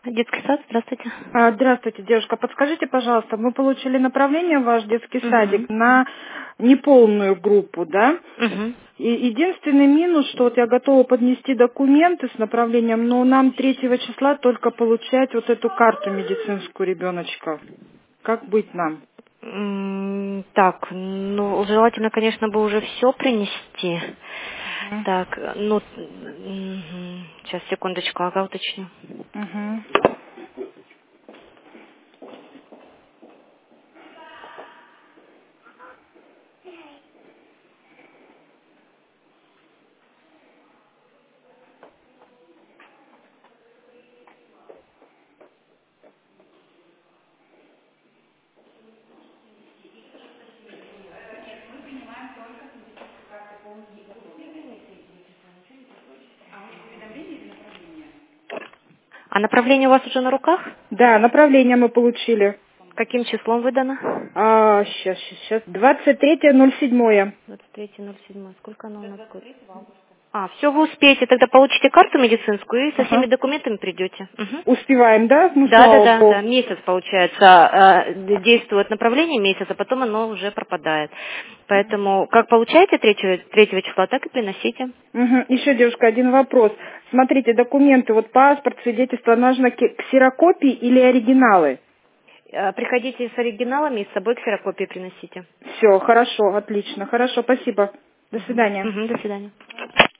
Детский сад, здравствуйте. Здравствуйте, девушка. Подскажите, пожалуйста, мы получили направление в ваш детский садик Угу. на неполную группу, да? Угу. И единственный минус, что вот я готова поднести документы с направлением, но нам 3 числа только получать вот эту карту медицинскую ребеночка. Как быть нам? Так, ну, желательно, конечно, бы уже все принести. Мгм. Так, ну, сейчас, секундочку, ага, уточню. Мгм. А направление у вас уже на руках? Да, направление мы получили. Каким числом выдано? Сейчас. 23.07. 23.07. Сколько оно у нас будет? Все, вы успеете. Тогда получите карту медицинскую и со всеми Ага. документами придете. Угу. Успеваем, да? Ну, Да, да, слава да, да. богу. Месяц получается, действует направление месяц, а потом оно уже пропадает. Поэтому как получаете третьего числа, так и приносите. Мгм. Еще, девушка, один вопрос. Смотрите, документы, вот паспорт, свидетельство, нужно ксерокопии или оригиналы? Приходите с оригиналами и с собой ксерокопии приносите. Все, хорошо, отлично, хорошо, спасибо. До свидания. До свидания.